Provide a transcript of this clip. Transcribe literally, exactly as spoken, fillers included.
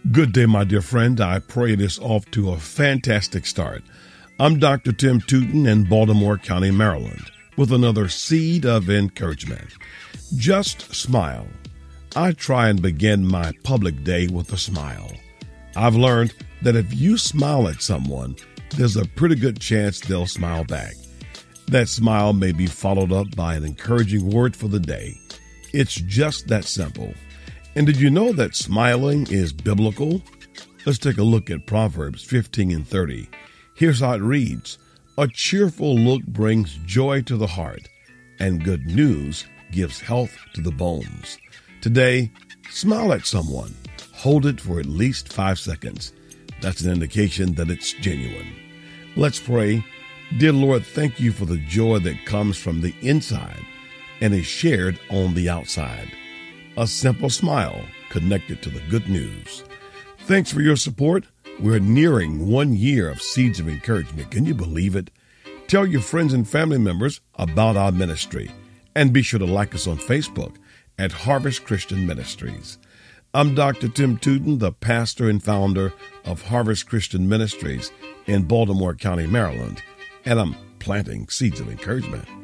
Good day, my dear friend. I pray it is off to a fantastic start. I'm Doctor Tim Tootin in Baltimore County, Maryland, with another seed of encouragement. Just smile. I try and begin my public day with a smile. I've learned that if you smile at someone, there's a pretty good chance they'll smile back. That smile may be followed up by an encouraging word for the day. It's just that simple. And did you know that smiling is biblical? Let's take a look at Proverbs fifteen and thirty. Here's how it reads. A cheerful look brings joy to the heart, and good news gives health to the bones. Today, smile at someone. Hold it for at least five seconds. That's an indication that it's genuine. Let's pray. Dear Lord, thank you for the joy that comes from the inside and is shared on the outside. A simple smile connected to the good news. Thanks for your support. We're nearing one year of Seeds of Encouragement. Can you believe it? Tell your friends and family members about our ministry. And be sure to like us on Facebook at Harvest Christian Ministries. I'm Doctor Tim Tootin, the pastor and founder of Harvest Christian Ministries in Baltimore County, Maryland, and I'm planting seeds of encouragement.